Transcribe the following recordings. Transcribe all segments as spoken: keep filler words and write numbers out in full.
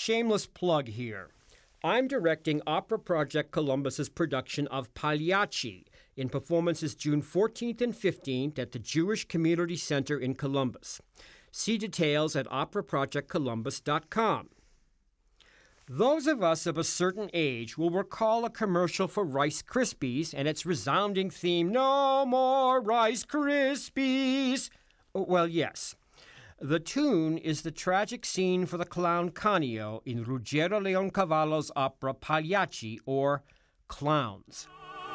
shameless plug here. I'm directing Opera Project Columbus's production of Pagliacci in performances June fourteenth and fifteenth at the Jewish Community Center in Columbus. See details at opera project columbus dot com. Those of us of a certain age will recall a commercial for Rice Krispies and its resounding theme, "No more Rice Krispies." Well, yes. The tune is the tragic scene for the clown Canio in Ruggero Leoncavallo's opera Pagliacci, or Clowns.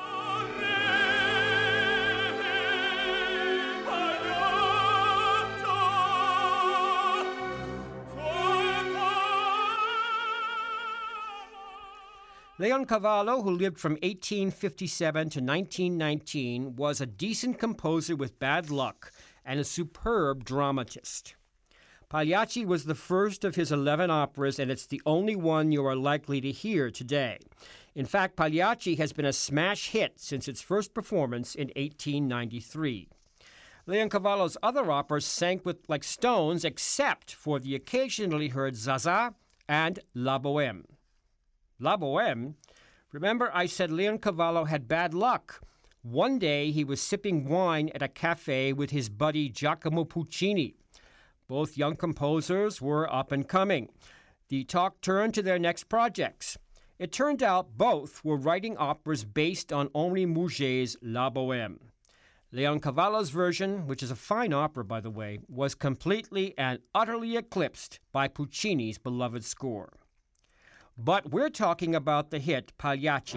Leoncavallo, who lived from eighteen fifty-seven to nineteen nineteen, was a decent composer with bad luck and a superb dramatist. Pagliacci was the first of his eleven operas, and it's the only one you are likely to hear today. In fact, Pagliacci has been a smash hit since its first performance in eighteen ninety-three. Leoncavallo's other operas sank with like stones, except for the occasionally heard Zaza and La Bohème. La Bohème? Remember I said Leoncavallo had bad luck. One day he was sipping wine at a cafe with his buddy Giacomo Puccini. Both young composers were up and coming. The talk turned to their next projects. It turned out both were writing operas based on Henri Murger's La Bohème. Leoncavallo's version, which is a fine opera by the way, was completely and utterly eclipsed by Puccini's beloved score. But we're talking about the hit Pagliacci.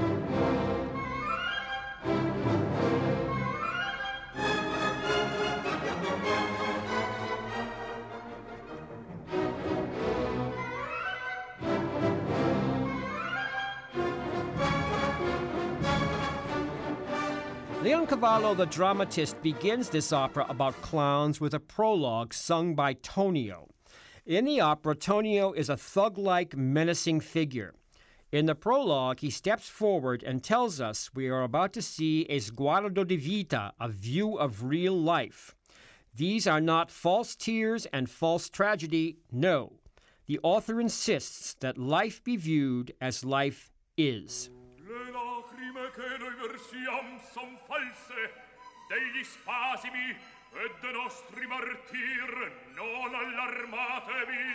Leoncavallo, the dramatist, begins this opera about clowns with a prologue sung by Tonio. In the opera, Tonio is a thug-like, menacing figure. In the prologue, he steps forward and tells us we are about to see a sguardo di vita, a view of real life. These are not false tears and false tragedy, no. The author insists that life be viewed as life is. Le lacrime che noi versiam son false, degli spasimi e de nostri martir non allarmatevi.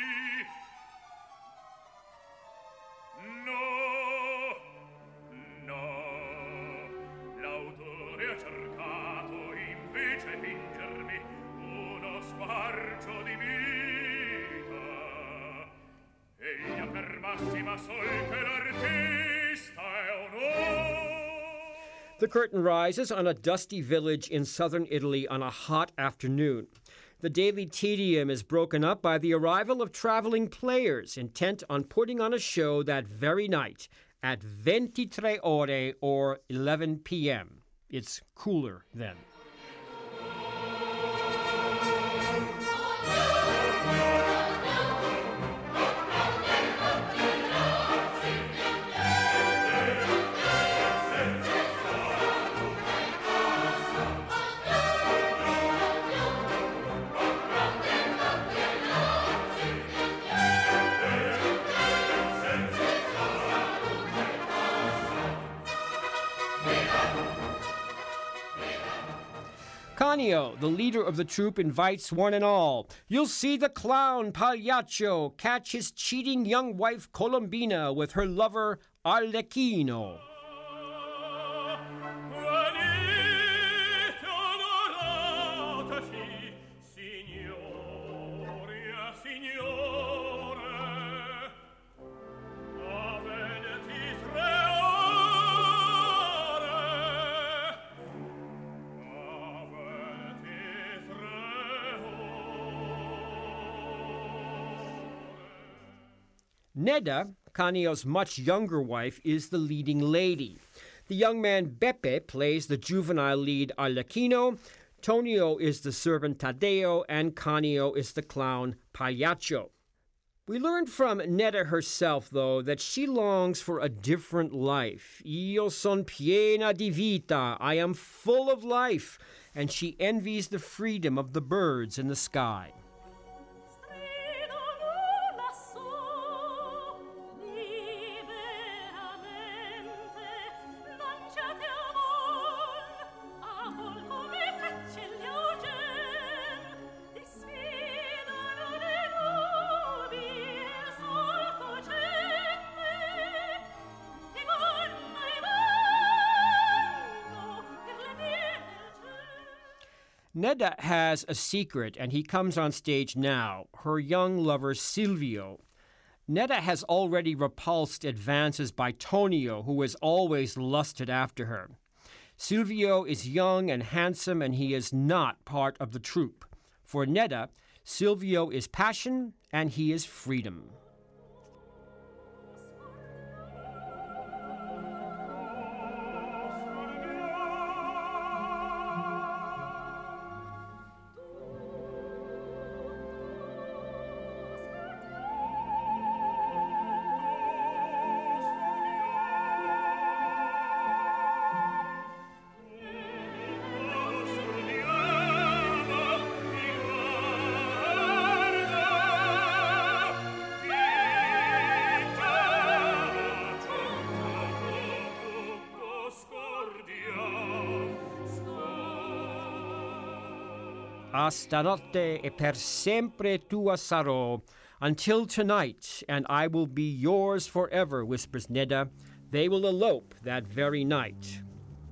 No, no, l'autore ha cercato invece fingermi uno squarcio di vita. Egli ha per massima sol che l'artista è onore. The curtain rises on a dusty village in southern Italy on a hot afternoon. The daily tedium is broken up by the arrival of traveling players intent on putting on a show that very night at ventitré ore or eleven p.m. It's cooler then. Canio, the leader of the troupe, invites one and all. You'll see the clown Pagliaccio catch his cheating young wife Colombina with her lover Arlecchino. Nedda, Canio's much younger wife, is the leading lady. The young man Beppe plays the juvenile lead Arlecchino, Tonio is the servant Taddeo, and Canio is the clown Pagliaccio. We learned from Nedda herself, though, that she longs for a different life. Io son piena di vita, I am full of life, and she envies the freedom of the birds in the sky. Nedda has a secret, and he comes on stage now, her young lover Silvio. Nedda has already repulsed advances by Tonio, who has always lusted after her. Silvio is young and handsome, and he is not part of the troupe. For Nedda, Silvio is passion, and he is freedom. A stanotte e per sempre tua sarò, until tonight, and I will be yours forever, whispers Nedda. They will elope that very night.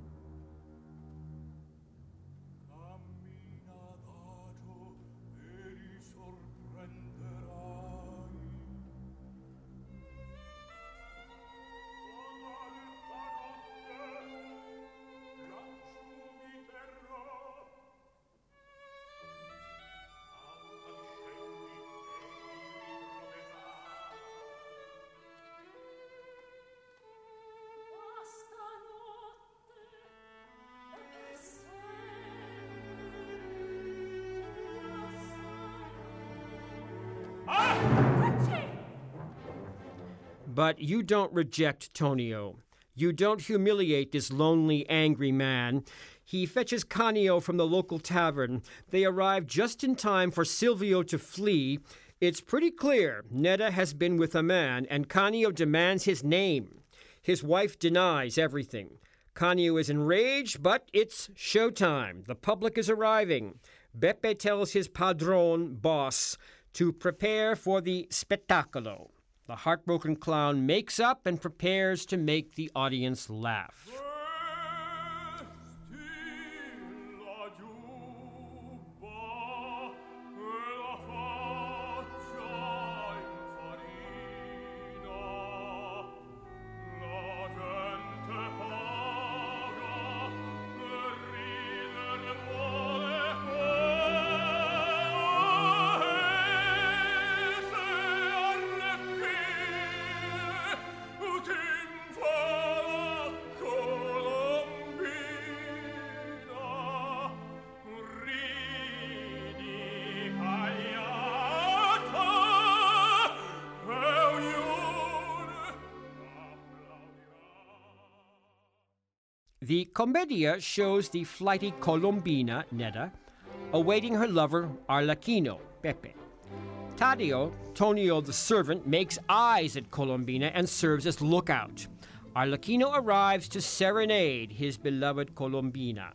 But you don't reject Tonio. You don't humiliate this lonely, angry man. He fetches Canio from the local tavern. They arrive just in time for Silvio to flee. It's pretty clear Nedda has been with a man, and Canio demands his name. His wife denies everything. Canio is enraged, but it's showtime. The public is arriving. Beppe tells his padron, boss, to prepare for the spettacolo. The heartbroken clown makes up and prepares to make the audience laugh. The commedia shows the flighty Colombina, Nedda, awaiting her lover, Arlecchino, Pepe. Taddeo, Tonio the servant, makes eyes at Colombina and serves as lookout. Arlecchino arrives to serenade his beloved Colombina.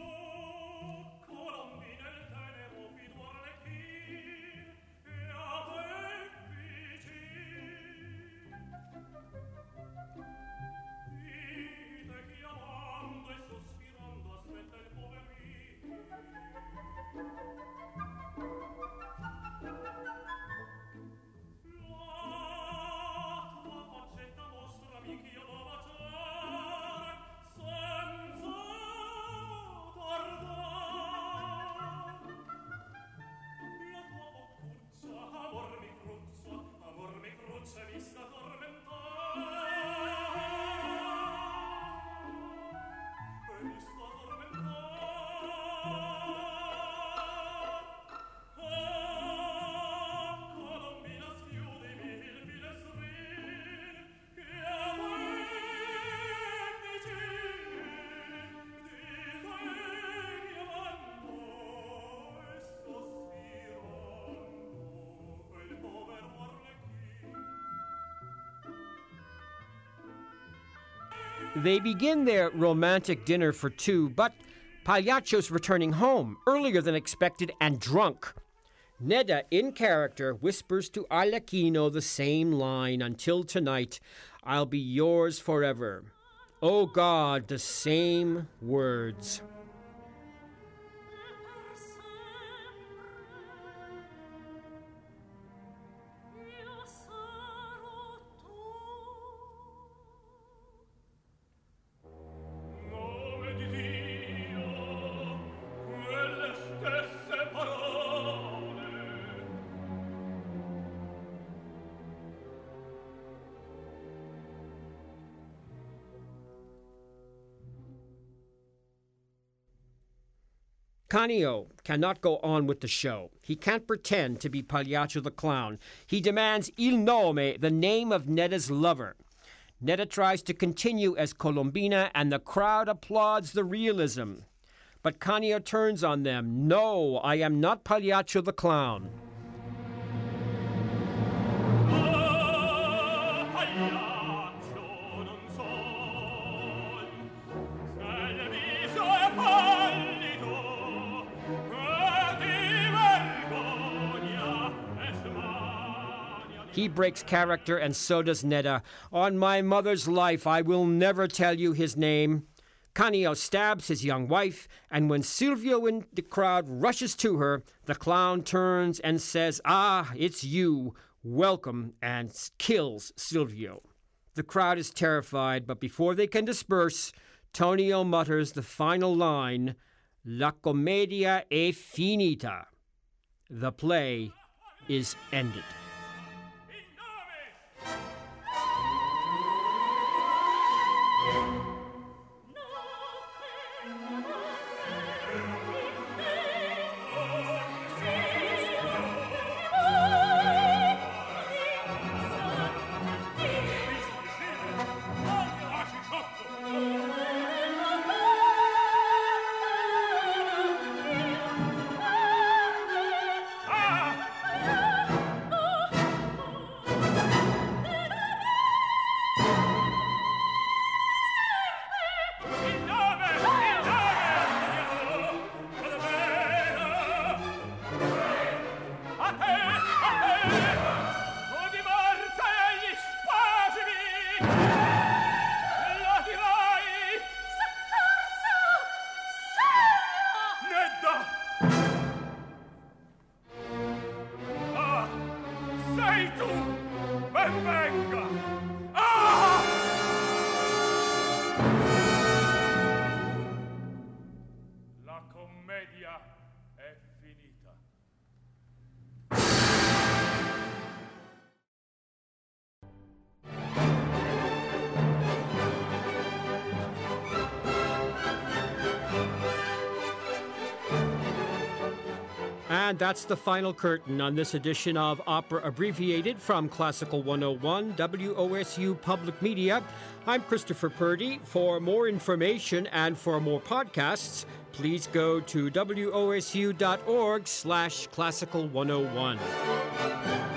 They begin their romantic dinner for two, but Pagliacci's returning home earlier than expected and drunk. Nedda, in character, whispers to Arlecchino the same line, "Until tonight, I'll be yours forever." Oh God, the same words. Canio cannot go on with the show. He can't pretend to be Pagliaccio the Clown. He demands il nome, the name of Nedda's lover. Nedda tries to continue as Colombina, and the crowd applauds the realism. But Canio turns on them. No, I am not Pagliaccio the Clown. He breaks character, and so does Nedda. On my mother's life, I will never tell you his name. Canio stabs his young wife, and when Silvio in the crowd rushes to her, the clown turns and says, "Ah, it's you. Welcome," and kills Silvio. The crowd is terrified, but before they can disperse, Tonio mutters the final line, "La commedia è finita." The play is ended. And that's the final curtain on this edition of Opera Abbreviated from Classical one oh one, W O S U Public Media. I'm Christopher Purdy. For more information and for more podcasts, please go to wosu.org slash classical 101.